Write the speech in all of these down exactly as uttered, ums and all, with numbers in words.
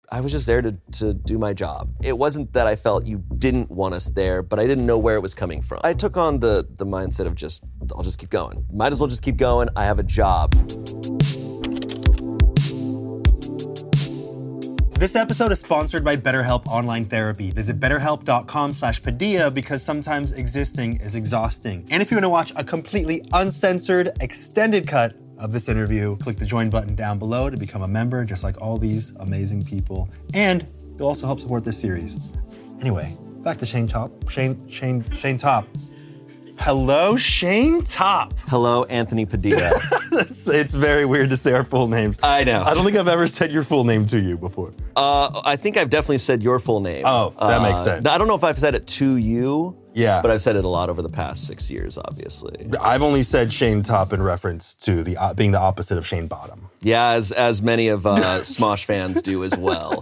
I was just there to, to do my job. It wasn't that I felt you didn't want us there, but I didn't know where it was coming from. I took on the the mindset of just, I'll just keep going. Might as well just keep going. I have a job. This episode is sponsored by BetterHelp Online Therapy. Visit betterhelp.com slash Padilla because sometimes existing is exhausting. And if you want to watch a completely uncensored, extended cut of this interview, click the join button down below to become a member, just like all these amazing people. And you'll also help support this series. Anyway, back to Shane Top. Shane, Shane, Shane Top. Hello, Shane Top. Hello, Anthony Padilla. it's, it's very weird to say our full names. I know. I don't think I've ever said your full name to you before. Uh, I think I've definitely said your full name. Oh, that uh, makes sense. I don't know if I've said it to you. Yeah. But I've said it a lot over the past six years, obviously. I've only said Shane Top in reference to the uh, being the opposite of Shane Bottom. Yeah, as as many of uh, Smosh fans do as well.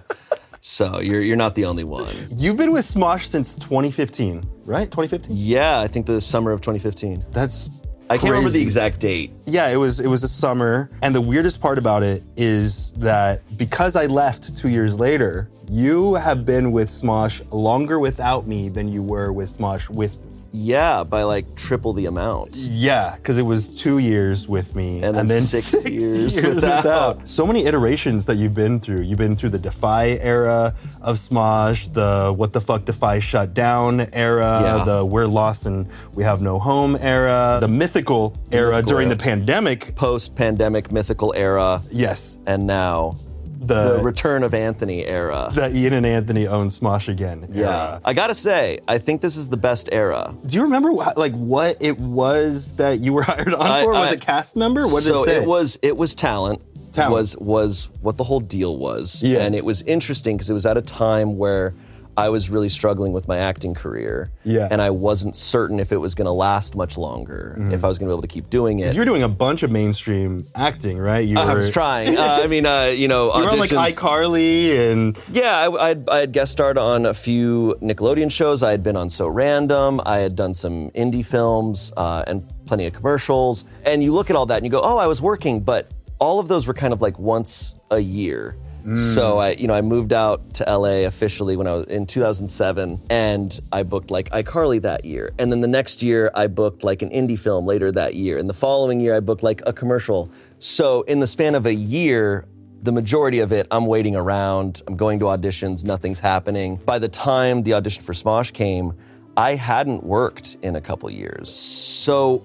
So you're you're not the only one. You've been with Smosh since twenty fifteen, right? twenty fifteen? Yeah, I think the summer of twenty fifteen. That's I can't remember the crazy. exact date. Yeah, it was it was a summer. And the weirdest part about it is that because I left two years later, you have been with Smosh longer without me than you were with Smosh with me. Yeah, by like triple the amount. Yeah, because it was two years with me and then, and then six, six years, years without. without. So many iterations that you've been through. You've been through the Defy era of Smosh, the what the fuck Defy shut down era, Yeah. the we're lost and we have no home era, the mythical era Mythical during era. the pandemic. Post-pandemic mythical era. Yes. And now The, the return of Anthony era. the Ian and Anthony own Smosh again Yeah. era. I gotta say, I think this is the best era. Do you remember wh- like what it was that you were hired on I- for? Was I- it cast member? What did so it say? it was it was talent. Talent. Was was what the whole deal was. Yeah. And it was interesting because it was at a time where I was really struggling with my acting career. Yeah. And I wasn't certain if it was gonna last much longer, Mm-hmm. if I was gonna be able to keep doing it. You were doing a bunch of mainstream acting, right? You I were, was trying. Uh, I mean, uh, you know, You were on like auditions- iCarly and Yeah, I, I'd, I had guest starred on a few Nickelodeon shows. I had been on So Random. I had done some indie films uh, and plenty of commercials. And you look at all that and you go, oh, I was working. But all of those were kind of like once a year. So I, you know, I moved out to L A officially when I was in two thousand seven, and I booked like iCarly that year. And then the next year, I booked like an indie film later that year. And the following year, I booked like a commercial. So in the span of a year, the majority of it, I'm waiting around, I'm going to auditions, nothing's happening. By the time the audition for Smosh came, I hadn't worked in a couple years. So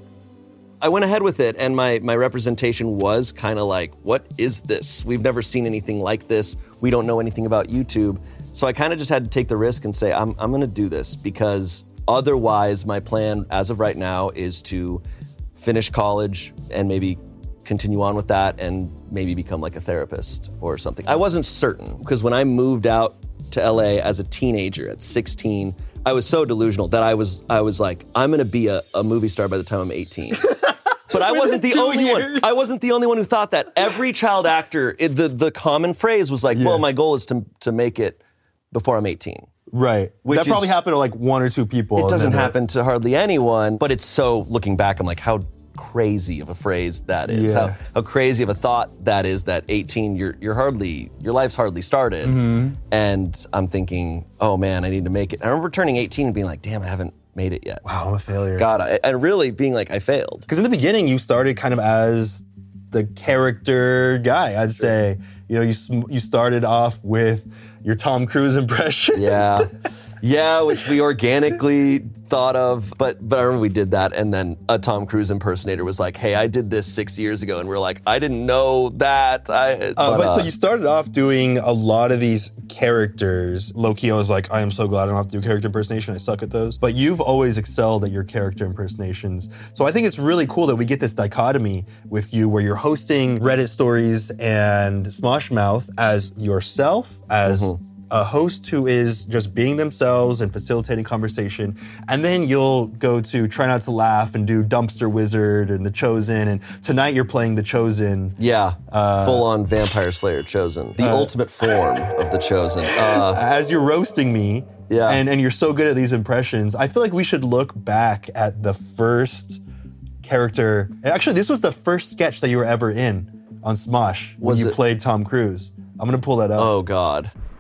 I went ahead with it, and my, my representation was kind of like, what is this? We've never seen anything like this. We don't know anything about YouTube. So I kind of just had to take the risk and say, I'm, I'm gonna do this, because otherwise my plan as of right now is to finish college and maybe continue on with that and maybe become like a therapist or something. I wasn't certain, because when I moved out to L A as a teenager at sixteen, I was so delusional that I was I was like, I'm gonna be a, a movie star by the time I'm eighteen. But I wasn't the two only years. one. I wasn't the only one who thought that. Every child actor, it, the the common phrase was like, Yeah. well, my goal is to to make it before I'm eighteen. right. Which that probably is- happened to like one or two people. It and doesn't then it- happen to hardly anyone, but it's so, looking back, I'm like, how crazy of a phrase that is. Yeah. How, how crazy of a thought that is, that eighteen, you're you're hardly, your life's hardly started. Mm-hmm. And I'm thinking, oh man, I need to make it. I remember turning eighteen and being like, damn, I haven't made it yet. Wow, I'm a failure. God, I, and really being like, I failed. Because in the beginning, you started kind of as the character guy, I'd say. You know, you sm- you started off with your Tom Cruise impression. Yeah. Yeah, which we organically thought of, but but I remember we did that, and then a Tom Cruise impersonator was like, hey, I did this six years ago, and we're like, I didn't know that. I, Uh, but, but uh, so you started off doing a lot of these characters. Low-key, I was like, I am so glad I don't have to do character impersonation. I suck at those. But you've always excelled at your character impersonations. So I think it's really cool that we get this dichotomy with you where you're hosting Reddit stories and Smosh Mouth as yourself, as a host who is just being themselves and facilitating conversation. And then you'll go to Try Not to Laugh and do Dumpster Wizard and The Chosen. And tonight you're playing The Chosen. yeah, uh, full-on Vampire Slayer Chosen, the ultimate form of the Chosen. Uh, As you're roasting me, Yeah. and, and you're so good at these impressions, I feel like we should look back at the first character. Actually, this was the first sketch that you were ever in on Smosh when Was you it? played Tom Cruise. I'm gonna pull that up. oh God.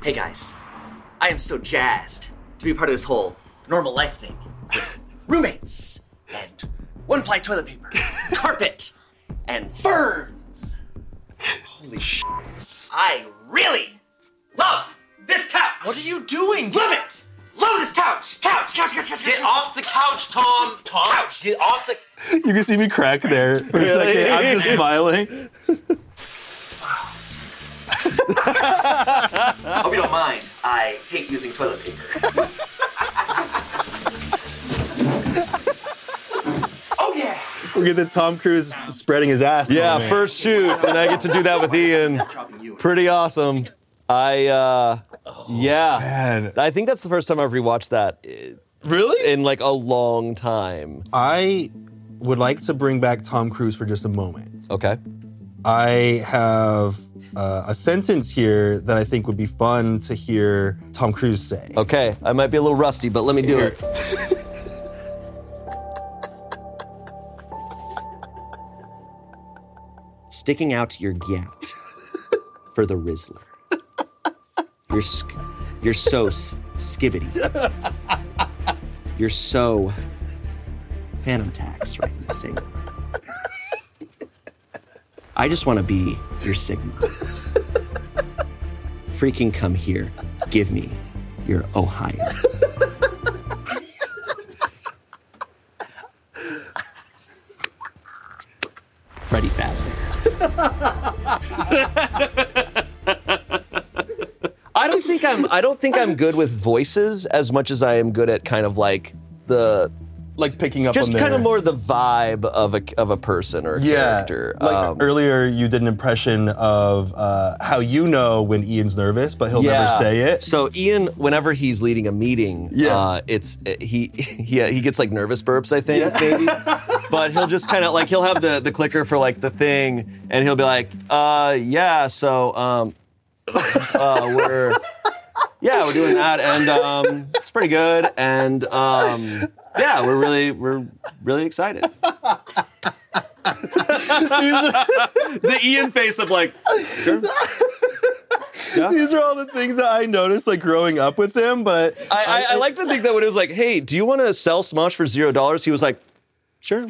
Hey guys, I am so jazzed to be part of this whole normal life thing. Roommates, and one-ply toilet paper, carpet, and ferns. Holy shit. I really love this couch. What are you doing? Love it. Love this couch. Couch, couch, couch, couch. Get couch. off the couch, Tom. Tom, Couch. get off the... You can see me crack there for a second. I'm just smiling. Hope you don't mind. I hate using toilet paper. Oh yeah. Look at the Tom Cruise spreading his ass. Yeah, moment. first shoot, and I get to do that with Ian. Pretty awesome. I, uh, yeah. Man. I think that's the first time I've rewatched that i- Really? in like a long time. I would like to bring back Tom Cruise for just a moment. Okay. I have uh, a sentence here that I think would be fun to hear Tom Cruise say. Okay. I might be a little rusty, but let me do it. Sticking out your gout for the Rizzler. You're sk- you're so s- skibbity. You're so Phantom Tax, right? In the same. I just want to be your Sigma. Freaking come here. Give me your Ohio. Freddy Fazbear. I don't think I'm I don't think I'm good with voices as much as I am good at kind of like the Like picking up just on their... kind of more the vibe of a of a person or a Yeah. character. Like Um, earlier, you did an impression of uh, how you know when Ian's nervous, but he'll never say it. So Ian, whenever he's leading a meeting, Yeah. uh, it's he he he gets like nervous burps, I think, Yeah. maybe. But he'll just kind of like he'll have the the clicker for like the thing, and he'll be like, uh, yeah, so um, uh, we're yeah we're doing that, and um, it's pretty good, and um, yeah, we're really we're really excited. The Ian face of like, sure. These are all the things that I noticed like growing up with him, but I, I, I like to think that when it was like, hey, do you want to sell Smosh for zero dollars? He was like, sure.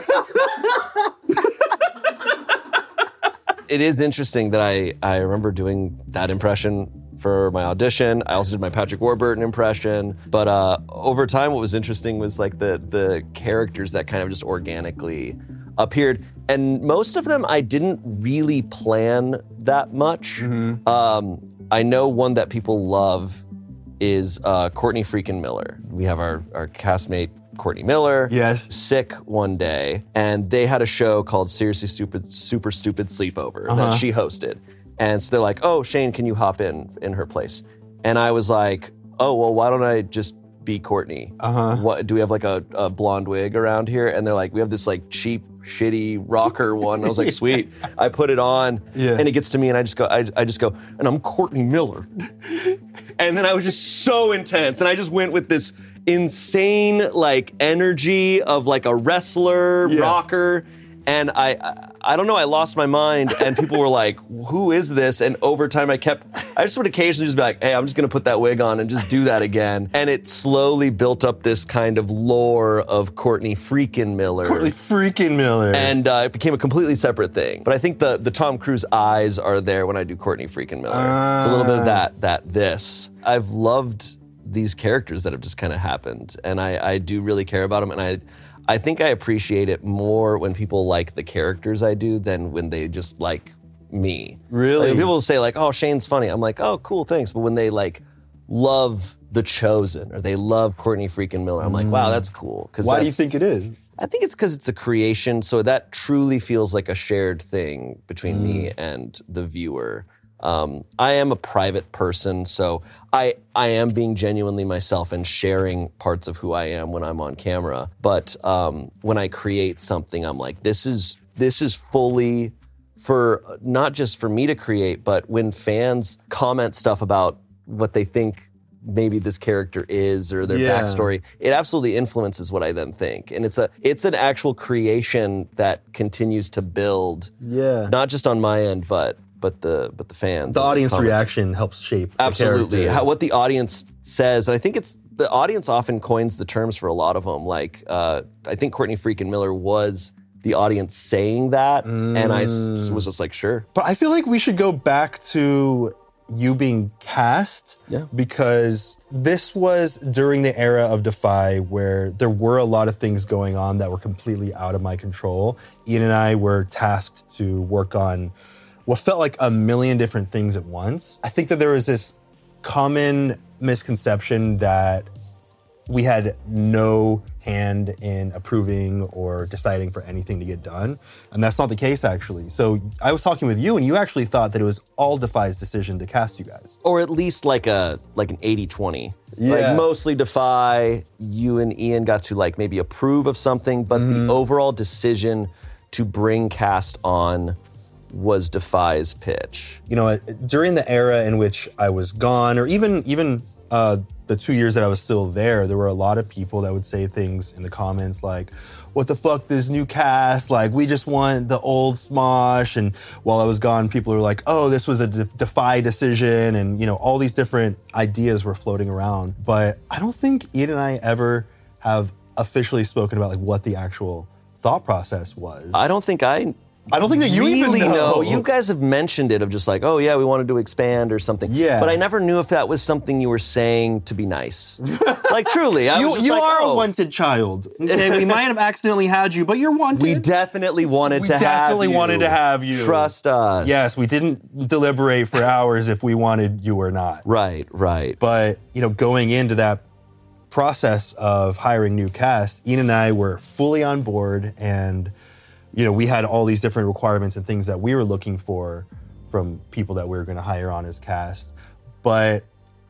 It is interesting that I, I remember doing that impression for my audition. I also did my Patrick Warburton impression. But uh, over time, what was interesting was like the the characters that kind of just organically appeared. And most of them I didn't really plan that much. Mm-hmm. Um, I know one that people love is uh, Courtney freaking Miller. We have our, our castmate, Courtney Miller, Yes. sick one day, and they had a show called Seriously Stupid, Super Stupid Sleepover Uh-huh. that she hosted. And so they're like, oh, Shane, can you hop in in her place? And I was like, oh, well, why don't I just be Courtney? Uh-huh. What, do we have like a, a blonde wig around here? And they're like, we have this like cheap, shitty rocker one. I was like, sweet. I put it on, Yeah. and it gets to me, and I just go, I, I just go, and I'm Courtney Miller. And then I was just so intense, and I just went with this insane like energy of like a wrestler, Yeah. rocker, and I, I I don't know, I lost my mind, and people were like, who is this? And over time I kept, I just would occasionally just be like, hey, I'm just gonna put that wig on and just do that again. And it slowly built up this kind of lore of Courtney freaking Miller. Courtney freaking Miller. And uh, it became a completely separate thing. But I think the the Tom Cruise eyes are there when I do Courtney freaking Miller. It's a little bit of that, that, this. I've loved these characters that have just kind of happened. And I, I do really care about them. And I I think I appreciate it more when people like the characters I do than when they just like me. Really? Like, when people say like, oh, Shane's funny. I'm like, oh, cool, thanks. But when they like love The Chosen or they love Courtney freaking Miller, I'm like, wow, that's cool. 'Cause Why do you that's- think it is? I think it's because it's a creation, so that truly feels like a shared thing between me and the viewer. Um, I am a private person, so I I am being genuinely myself and sharing parts of who I am when I'm on camera. But um, when I create something, I'm like, this is this is fully for not just for me to create, but when fans comment stuff about what they think maybe this character is or their Yeah. backstory, it absolutely influences what I then think. And it's a it's an actual creation that continues to build, Yeah. not just on my end, but but the but the fans. The audience commenting. reaction helps shape the Absolutely. character. How, what the audience says, and I think it's the audience often coins the terms for a lot of them. Like, uh, I think Courtney freaking Miller was the audience saying that, mm. and I s- was just like, sure. But I feel like we should go back to you being cast, yeah. because this was during the era of Defy where there were a lot of things going on that were completely out of my control. Ian and I were tasked to work on what felt like a million different things at once. I think that there was this common misconception that we had no hand in approving or deciding for anything to get done. And that's not the case, actually. So I was talking with you, and you actually thought that it was all Defy's decision to cast you guys. Or at least like a like an eighty twenty. Yeah. Like mostly Defy, you and Ian got to like maybe approve of something, but mm. the overall decision to bring cast on was Defy's pitch. You know, during the era in which I was gone, or even even uh, the two years that I was still there, there were a lot of people that would say things in the comments like, what the fuck, this new cast? Like, we just want the old Smosh. And while I was gone, people were like, oh, this was a de- Defy decision. And, you know, all these different ideas were floating around. But I don't think Ian and I ever have officially spoken about like what the actual thought process was. I don't think I... I don't think that you really even know. know. You guys have mentioned it of just like, oh yeah, we wanted to expand or something. Yeah. But I never knew if that was something you were saying to be nice. Like truly, I you, was just you like, are oh. a wanted child. Okay, we might have accidentally had you, but you're wanted. We definitely wanted we to have you. We definitely wanted to have you. Trust us. Yes, we didn't deliberate for hours if we wanted you or not. Right, right. But, you know, going into that process of hiring new cast, Ian and I were fully on board, and you know, we had all these different requirements and things that we were looking for from people that we were going to hire on as cast. But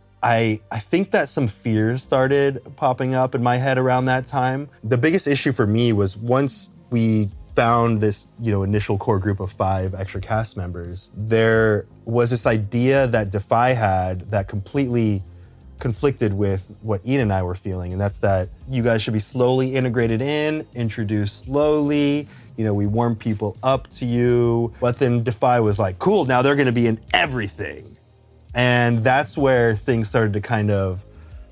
I I think that some fears started popping up in my head around that time. The biggest issue for me was once we found this, you know, initial core group of five extra cast members, there was this idea that Defy had that completely conflicted with what Ian and I were feeling, and that's that you guys should be slowly integrated in, introduced slowly. You know, we warm people up to you. But then Defy was like, cool, now they're gonna be in everything. And that's where things started to kind of,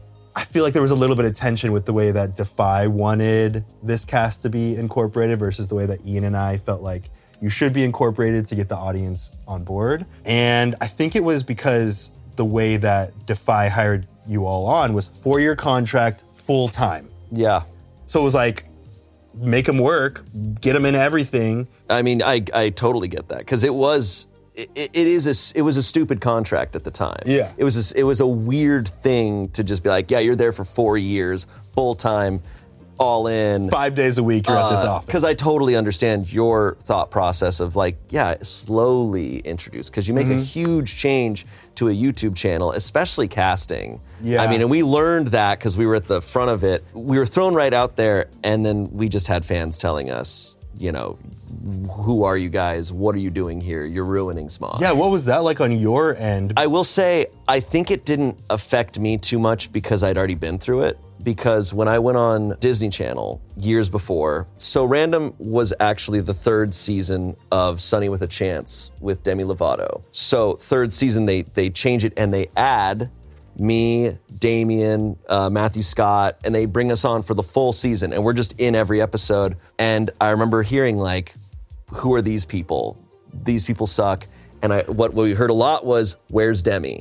I feel like there was a little bit of tension with the way that Defy wanted this cast to be incorporated versus the way that Ian and I felt like you should be incorporated to get the audience on board. And I think it was because the way that Defy hired you all on was four-year contract, full time. Yeah. So it was like, make them work, get them in everything. I mean, I I totally get that because it was it, it is a it was a stupid contract at the time. Yeah, it was a, it was a weird thing to just be like, yeah, you're there for four years, full time, all in, five days a week. You're uh, at this office. Because I totally understand your thought process of like, yeah, slowly introduce because you make mm-hmm. a huge change to a YouTube channel, especially casting. Yeah. I mean, and we learned that because we were at the front of it. We were thrown right out there, and then we just had fans telling us, you know, who are you guys? What are you doing here? You're ruining Smosh. Yeah, what was that like on your end? I will say, I think it didn't affect me too much because I'd already been through it. Because when I went on Disney Channel years before, So Random was actually the third season of Sunny with a Chance with Demi Lovato. So third season, they they change it and they add me, Damien, uh, Matthew Scott, and they bring us on for the full season. And we're just in every episode. And I remember hearing like, who are these people? These people suck. And I, what, what we heard a lot was, where's Demi?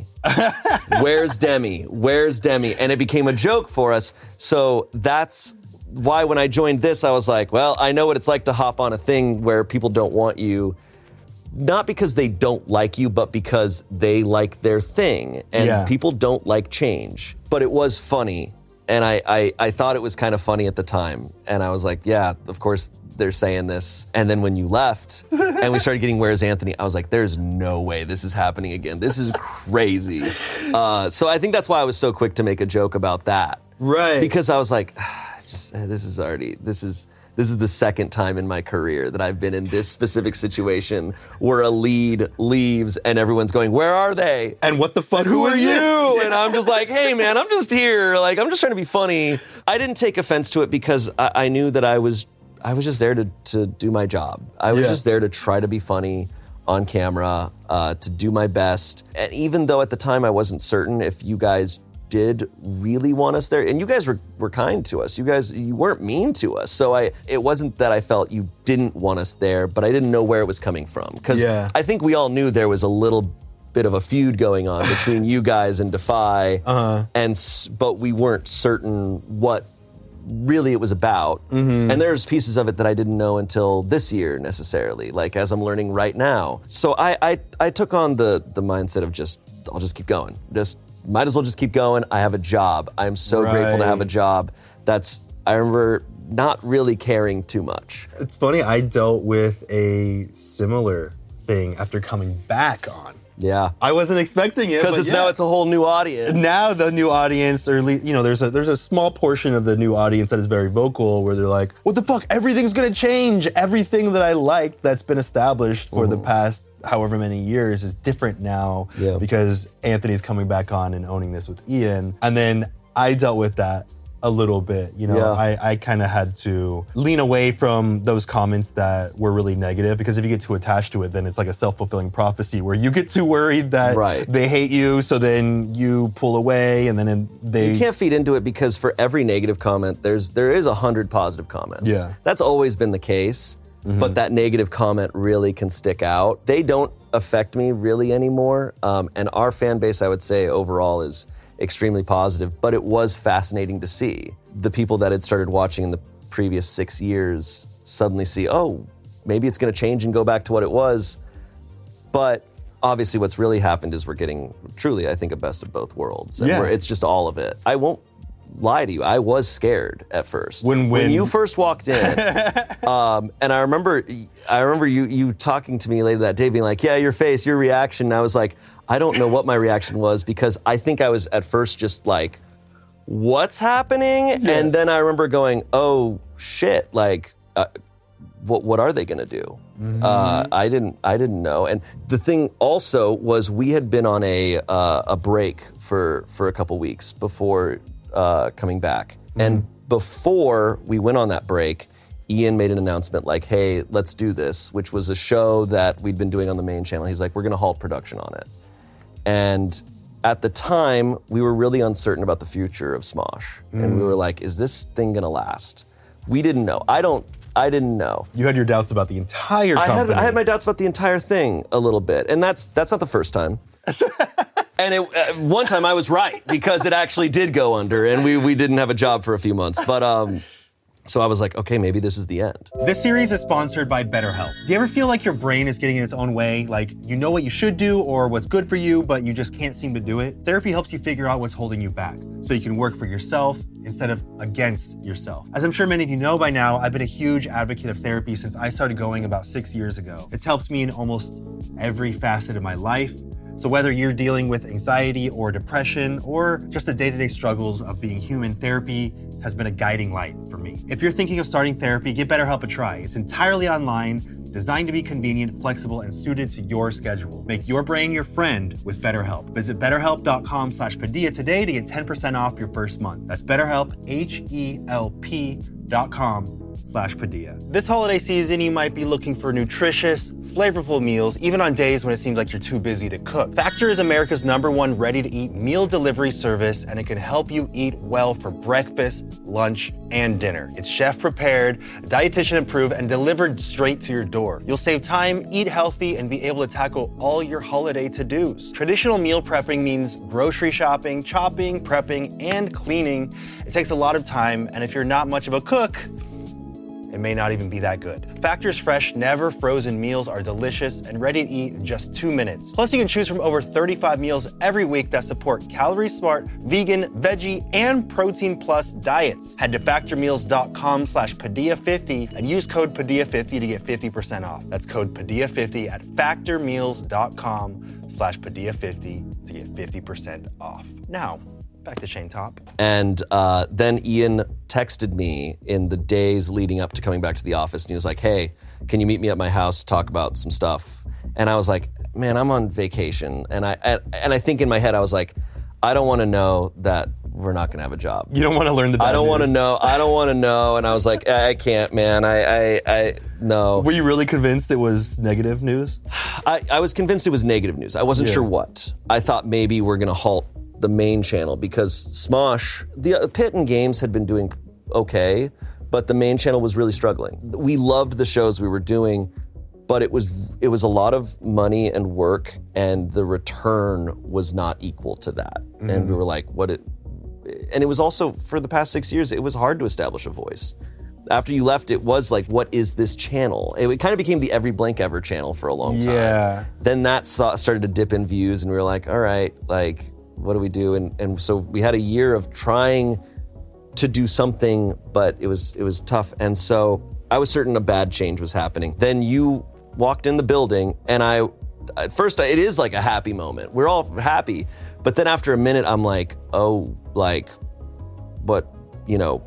Where's Demi? Where's Demi? And it became a joke for us. So that's why when I joined this, I was like, well, I know what it's like to hop on a thing where people don't want you, not because they don't like you, but because they like their thing. And yeah. people don't like change. But it was funny. And I, I, I thought it was kind of funny at the time. And I was like, yeah, of course, they're saying this. And then when you left and we started getting Where's Anthony, I was like, there's no way this is happening again. This is crazy. Uh, so I think that's why I was so quick to make a joke about that. Right. Because I was like, ah, just this is already, this is, this is the second time in my career that I've been in this specific situation where a lead leaves and everyone's going, where are they? And what the fuck, and who, who are you? Yeah. And I'm just like, hey man, I'm just here. Like, I'm just trying to be funny. I didn't take offense to it because I, I knew that I was I was just there to, to do my job. I was yeah. just there to try to be funny on camera, uh, to do my best. And even though at the time I wasn't certain if you guys did really want us there, and you guys were, were kind to us. You guys, you weren't mean to us. So I, it wasn't that I felt you didn't want us there, but I didn't know where it was coming from. Because Yeah. I think we all knew there was a little bit of a feud going on between you guys and Defy, Uh-huh. and s- but we weren't certain what really it was about. Mm-hmm. And there's pieces of it that I didn't know until this year necessarily, like as I'm learning right now. So I I, I took on the the mindset of just, I'll just keep going. Just might as well just keep going. I have a job. I'm so grateful to have a Right. job. That's, I remember not really caring too much. It's funny, I dealt with a similar thing after coming back on. Yeah. I wasn't expecting it. Because but it's yeah. now it's a whole new audience. Now the new audience, or at least, you know, there's a there's a small portion of the new audience that is very vocal, where they're like, "What the fuck? Everything's gonna change. Everything that I liked that's been established for the past however many years is different now Yeah. because Anthony's coming back on and owning this with Ian." And then I dealt with that a little bit. You know, Yeah. I, I kind of had to lean away from those comments that were really negative, because if you get too attached to it, then it's like a self-fulfilling prophecy where you get too worried that Right. they hate you, so then you pull away, and then they You can't feed into it, because for every negative comment, there's there is a hundred positive comments. Yeah. That's always been the case, but that negative comment really can stick out. They don't affect me really anymore, um, and our fan base, I would say, overall is extremely positive, but it was fascinating to see. The people that had started watching in the previous six years suddenly see, oh, maybe it's gonna change and go back to what it was. But obviously what's really happened is we're getting truly, I think, a best of both worlds. And Yeah. we're, it's just all of it. I won't lie to you, I was scared at first. When- when- you first walked in, um, and I remember I remember you you talking to me later that day being like, yeah, your face, your reaction, and I was like, I don't know what my reaction was, because I think I was at first just like, what's happening? And then I remember going, oh shit, like, uh, what what are they gonna do? Uh, I didn't I didn't know. And the thing also was, we had been on a uh, a break for for a couple weeks before uh, coming back, and before we went on that break, Ian made an announcement like, hey, let's do this, which was a show that we'd been doing on the main channel. He's like, we're gonna halt production on it. And at the time, we were really uncertain about the future of Smosh. And we were like, is this thing gonna last? We didn't know. I don't, I didn't know. you had your doubts about the entire I had, company. I had my doubts about the entire thing a little bit. And that's that's not the first time. And it, uh, one time I was right, because it actually did go under, and we, we didn't have a job for a few months. But um, so I was like, okay, maybe this is the end. This series is sponsored by BetterHelp. Do you ever feel like your brain is getting in its own way? Like, you know what you should do or what's good for you, but you just can't seem to do it? Therapy helps you figure out what's holding you back, so you can work for yourself instead of against yourself. As I'm sure many of you know by now, I've been a huge advocate of therapy since I started going about six years ago. It's helped me in almost every facet of my life. So whether you're dealing with anxiety or depression, or just the day-to-day struggles of being human, therapy has been a guiding light for me. If you're thinking of starting therapy, give BetterHelp a try. It's entirely online, designed to be convenient, flexible, and suited to your schedule. Make your brain your friend with BetterHelp. Visit betterhelp.com slash Padilla today to get ten percent off your first month. That's BetterHelp, H E L P dot com slash Padilla. This holiday season, you might be looking for nutritious, flavorful meals, even on days when it seems like you're too busy to cook. Factor is America's number one ready-to-eat meal delivery service, and it can help you eat well for breakfast, lunch, and dinner. It's chef-prepared, dietitian-approved, and delivered straight to your door. You'll save time, eat healthy, and be able to tackle all your holiday to-dos. Traditional meal prepping means grocery shopping, chopping, prepping, and cleaning. It takes a lot of time, and if you're not much of a cook, it may not even be that good. Factor's fresh, never frozen meals are delicious and ready to eat in just two minutes. Plus, you can choose from over thirty-five meals every week that support calorie-smart, vegan, veggie, and protein plus diets. Head to factormeals.com slash Padilla fifty and use code Padilla fifty to get fifty percent off. That's code Padilla fifty at factormeals.com slash Padilla fifty to get fifty percent off. Now, back to Shane Top. And uh, then Ian texted me in the days leading up to coming back to the office, and he was like, hey, can you meet me at my house to talk about some stuff? And I was like, man, I'm on vacation. And I and, and I think in my head, I was like, I don't want to know that we're not gonna have a job. You don't want to learn the bad I don't want to news. know. I don't want to know. And I was like, I, I can't, man. I, I, I, no. Were you really convinced it was negative news? I, I was convinced it was negative news. I wasn't Yeah. sure what. I thought maybe we're gonna halt the main channel because Smosh, the uh, Pit and Games had been doing okay, but the main channel was really struggling. We loved the shows we were doing, but it was it was a lot of money and work, and the return was not equal to that. Mm-hmm. And we were like, what it, and it was also, for the past six years, it was hard to establish a voice. After you left, it was like, what is this channel? It, it kind of became the Every Blank Ever channel for a long time. Yeah. Then that saw, started to dip in views, and we were like, all right, like, what do we do? And and so we had a year of trying to do something, but it was it was tough. And so I was certain a bad change was happening. Then you walked in the building, and I, at first, it is like a happy moment. We're all happy. But then after a minute, I'm like, oh, like, what, you know,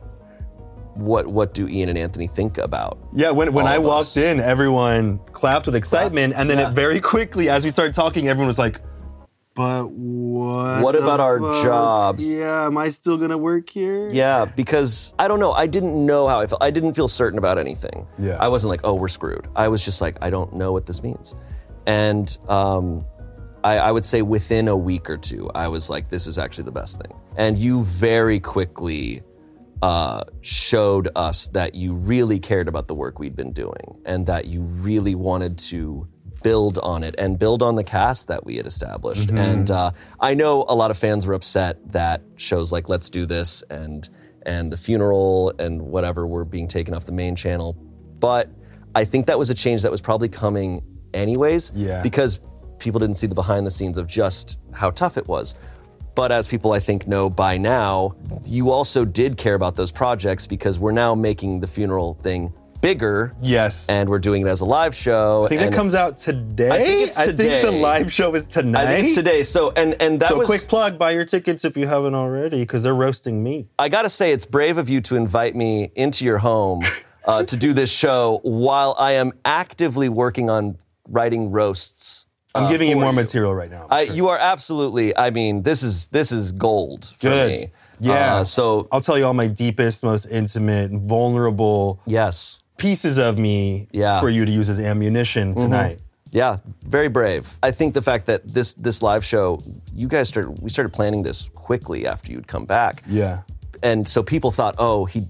what what do Ian and Anthony think about? Yeah, when, when all I of walked us? in, everyone clapped with excitement, and then Yeah. it very quickly, as we started talking, everyone was like, but what What the about our fuck? jobs? Yeah, am I still gonna work here? Yeah, because I don't know. I didn't know how I felt. I didn't feel certain about anything. Yeah. I wasn't like, oh, we're screwed. I was just like, I don't know what this means. And um, I, I would say within a week or two, I was like, this is actually the best thing. And you very quickly uh, showed us that you really cared about the work we'd been doing, and that you really wanted to build on it and build on the cast that we had established. Mm-hmm. And uh, I know a lot of fans were upset that shows like Let's Do This and and The Funeral and whatever were being taken off the main channel. But I think that was a change that was probably coming anyways, Yeah. because people didn't see the behind the scenes of just how tough it was. But as people I think know by now, you also did care about those projects, because we're now making the Funeral thing bigger. Yes. And we're doing it as a live show. I think that and comes out today. I think it's I think the today. live show is tonight. I think it's today. So and and that so was quick plug, buy your tickets if you haven't already, because they're roasting me. I gotta say, it's brave of you to invite me into your home uh, to do this show while I am actively working on writing roasts. I'm uh, giving you for more material right now. I, you are absolutely. I mean, this is this is gold for Good. me. Yeah. Uh, so I'll tell you all my deepest, most intimate, vulnerable yes. pieces of me Yeah. for you to use as ammunition tonight. Yeah, very brave. I think the fact that this this live show, you guys started, we started planning this quickly after you'd come back. Yeah. And so people thought, oh, he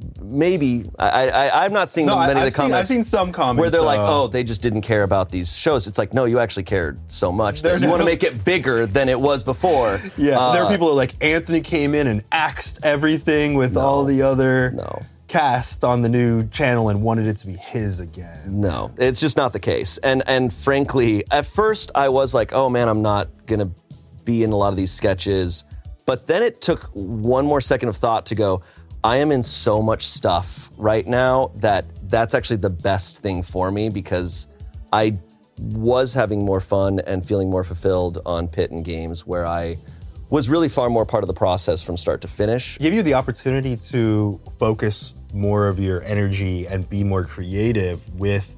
maybe I, I I'm not seeing No, many I, of I've, the seen, comments I've seen some comments where they're like, uh, oh, they just didn't care about these shows. It's like, no, you actually cared so much They're that you want to no- make it bigger than it was before. Yeah, Uh, there are people who are like, Anthony came in and axed everything with all the other No. cast on the new channel and wanted it to be his again. No, it's just not the case. And and frankly, at first I was like, oh man, I'm not gonna be in a lot of these sketches. But then it took one more second of thought to go, I am in so much stuff right now that that's actually the best thing for me, because I was having more fun and feeling more fulfilled on Pit and Games, where I was really far more part of the process from start to finish. Give you the opportunity to focus more of your energy and be more creative with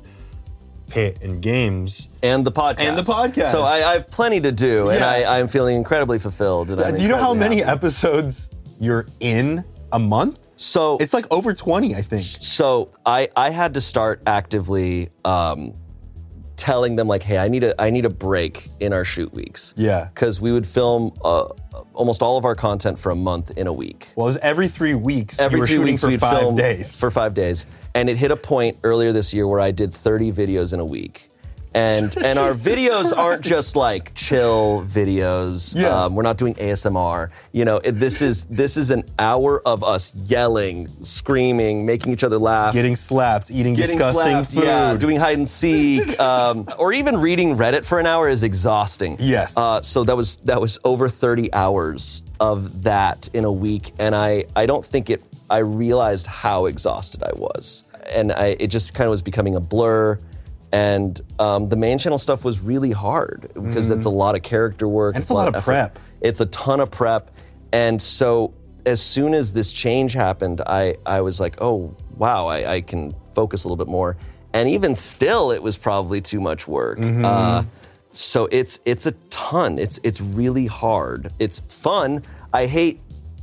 Pit and Games. And the podcast. And the podcast. So I, I have plenty to do, and Yeah. I, I'm feeling incredibly fulfilled. And I'm Do you know how incredibly many happy. episodes you're in a month? So It's like over twenty, I think. So I, I had to start actively um, telling them like, hey, I need a I need a break in our shoot weeks. Yeah. Because we would film uh, almost all of our content for a month in a week. Well, it was every three weeks Every you were three shooting weeks for we'd five film days. For five days. And it hit a point earlier this year where I did thirty videos in a week. And and our Jesus videos aren't Christ. just like chill videos. Yeah. Um, we're not doing A S M R. You know, it, this is this is an hour of us yelling, screaming, making each other laugh. Getting slapped, eating Getting disgusting slapped, food. yeah, doing hide and seek, um, or even reading Reddit for an hour is exhausting. Yes. Uh, so that was that was over thirty hours of that in a week, and I I don't think it. I realized how exhausted I was, and I it just kind of was becoming a blur. And um, the main channel stuff was really hard because it's a lot of character work. And it's a lot of effort. prep. It's a ton of prep. And so as soon as this change happened, I, I was like, oh, wow, I, I can focus a little bit more. And even still, it was probably too much work. Mm-hmm. Uh, so it's it's a ton. It's it's really hard. It's fun. I hate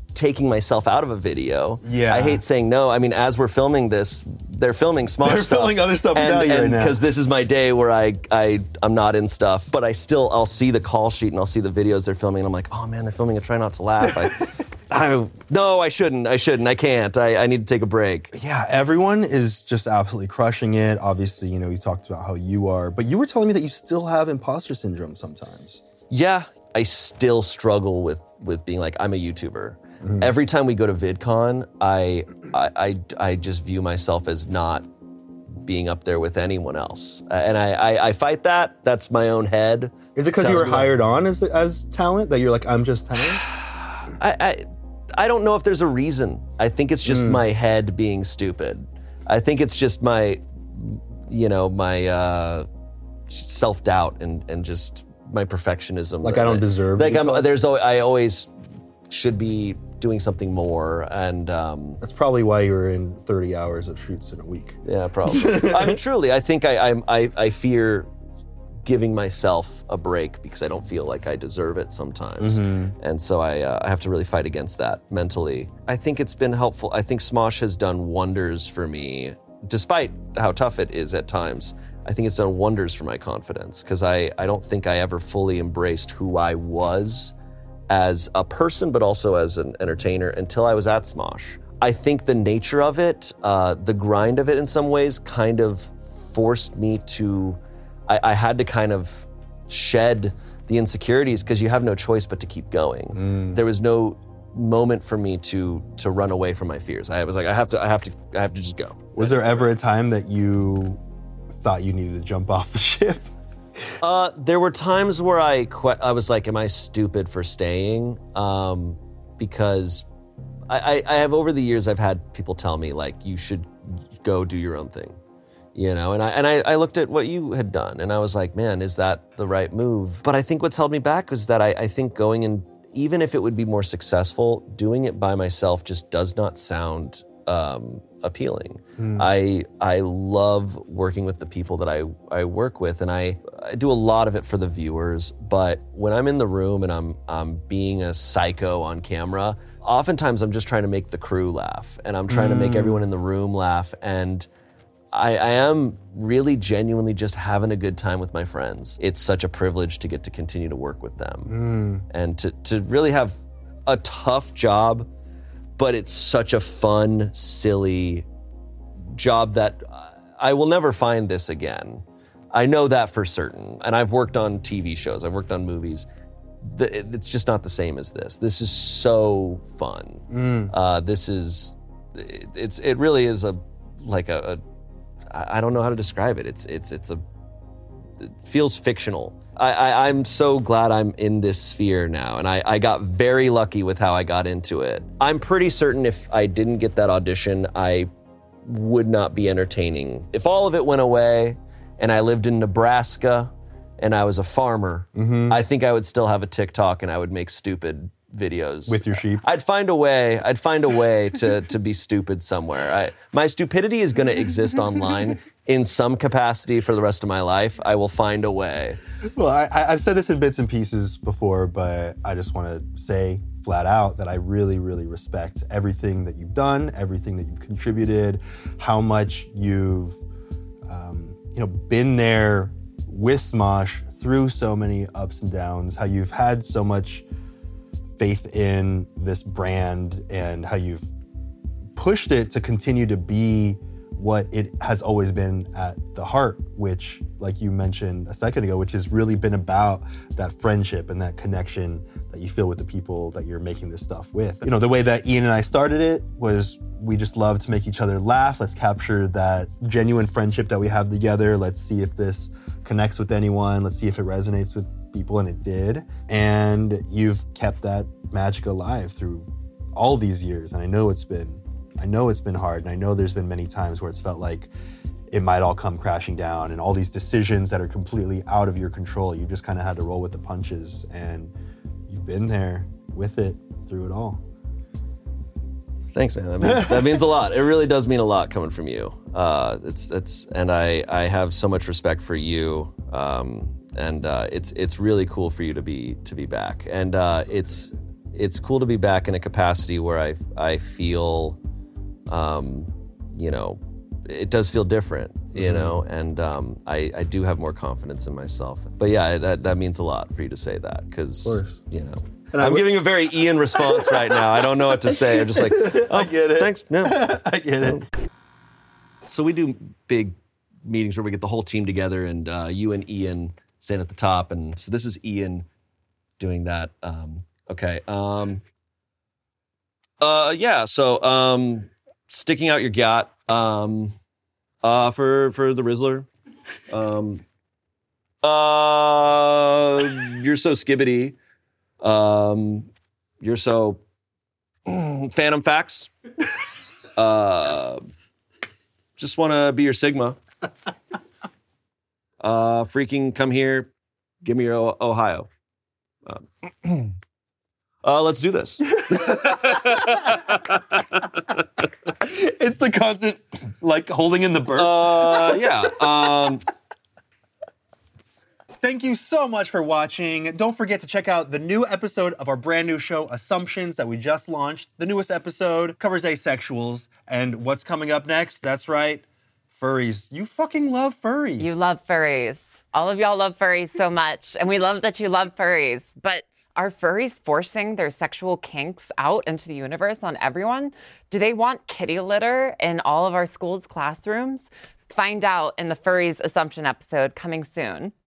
taking myself out of a video. Yeah. I hate saying no. I mean, as we're filming this, they're filming Smosh They're stuff. filming other stuff and, without you and right now. Because this is my day where I, I, I'm not in stuff, but I still, I'll see the call sheet and I'll see the videos they're filming and I'm like, oh man, they're filming a Try Not to Laugh. I, I, no, I shouldn't, I shouldn't, I can't. I, I need to take a break. Yeah, everyone is just absolutely crushing it. Obviously, you know, you talked about how you are, but you were telling me that you still have imposter syndrome sometimes. Yeah, I still struggle with, with being like, I'm a YouTuber. Mm-hmm. Every time we go to VidCon, I, I, I, I just view myself as not being up there with anyone else. Uh, and I, I, I fight that. That's my own head. Is it because you were telling me- hired on as as talent that you're like, I'm just talent? I, I, I don't know if there's a reason. I think it's just Mm. my head being stupid. I think it's just my, you know, my uh, self-doubt and, and just my perfectionism. Like I don't deserve to Like be I'm, called? there's, al- I always should be doing something more, and um, That's probably why you were in thirty hours of shoots in a week. yeah, probably. I mean, truly, I think I, I, I, I fear giving myself a break because I don't feel like I deserve it sometimes, and so I, uh, I have to really fight against that mentally. I think it's been helpful. I think Smosh has done wonders for me, despite how tough it is at times. I think it's done wonders for my confidence because I, I don't think I ever fully embraced who I was as a person, but also as an entertainer until I was at Smosh. I think the nature of it, uh, the grind of it in some ways kind of forced me to, I, I had to kind of shed the insecurities because you have no choice but to keep going. Mm. There was no moment for me to to run away from my fears. I was like, I have to, I have to, I have to just go. Was there ever a time that you thought you needed to jump off the ship? Uh, there were times where I que- I was like, am I stupid for staying? Um, because I, I, I have over the years, I've had people tell me like, you should go do your own thing, you know? And I, and I, I looked at what you had done and I was like, man, is that the right move? But I think what's held me back was that I, I think going and even if it would be more successful, doing it by myself just does not sound um, appealing. I I love working with the people that I, I work with, and I, I do a lot of it for the viewers, but when I'm in the room and I'm I'm being a psycho on camera, oftentimes I'm just trying to make the crew laugh, and I'm trying to make everyone in the room laugh, and I, I am really genuinely just having a good time with my friends. It's such a privilege to get to continue to work with them, and to, to really have a tough job, but it's such a fun, silly job that I will never find this again. I know that for certain. And I've worked on T V shows, I've worked on movies. The, it's just not the same as this. This is so fun. Mm. Uh, this is, it, it's, it really is a, like a, a, I don't know how to describe it. It's, it's, it's a, it feels fictional. I, I, I'm so glad I'm in this sphere now, and I, I got very lucky with how I got into it. I'm pretty certain if I didn't get that audition, I would not be entertaining. If all of it went away and I lived in Nebraska and I was a farmer, I think I would still have a TikTok and I would make stupid videos. With your sheep? I'd find a way, I'd find a way to, to be stupid somewhere. I, my stupidity is gonna exist online in some capacity for the rest of my life. I will find a way. Well, I, I- I've said this in bits and pieces before, but I just want to say flat out that I really, really respect everything that you've done, everything that you've contributed, how much you've, um, you know, been there with Smosh through so many ups and downs, how you've had so much faith in this brand and how you've pushed it to continue to be what it has always been at the heart, which, like you mentioned a second ago, which has really been about that friendship and that connection that you feel with the people that you're making this stuff with. You know, the way that Ian and I started it was we just love to make each other laugh. Let's capture that genuine friendship that we have together. Let's see if this connects with anyone. Let's see if it resonates with people, and it did. And you've kept that magic alive through all these years. And I know it's been I know it's been hard, and I know there's been many times where it's felt like it might all come crashing down and all these decisions that are completely out of your control. You just kind of had to roll with the punches, and you've been there with it through it all. Thanks, man. That means, that means a lot. It really does mean a lot coming from you. Uh, it's it's and I I have so much respect for you. Um, and uh, it's it's really cool for you to be to be back. And uh, it's it's cool to be back in a capacity where I I feel, um, you know, it does feel different, you mm-hmm. know, and um, I, I do have more confidence in myself. But yeah, that, that means a lot for you to say that because, you know, and I'm w- giving a very Ian response right now. I don't know what to say. I'm just like, oh, I get it. Thanks. Yeah. I get it. So we do big meetings where we get the whole team together and uh, you and Ian stand at the top. And so this is Ian doing that. Um, okay. Um, uh, yeah, so um, sticking out your gat um, uh, for, for the Rizzler. Um, uh, you're so skibbity. Um, you're so Phantom Facts. Uh, just want to be your Sigma. Uh, freaking come here, give me your o- Ohio. Uh, uh, let's do this. It's the constant, like, holding in the burp. Uh, yeah. Um, Thank you so much for watching. Don't forget to check out the new episode of our brand new show, Assumptions, that we just launched. The newest episode covers asexuals. And what's coming up next? That's right, furries. You fucking love furries. You love furries. All of y'all love furries so much. And we love that you love furries. But are furries forcing their sexual kinks out into the universe on everyone? Do they want kitty litter in all of our schools' classrooms? Find out in the Furries Assumption episode coming soon.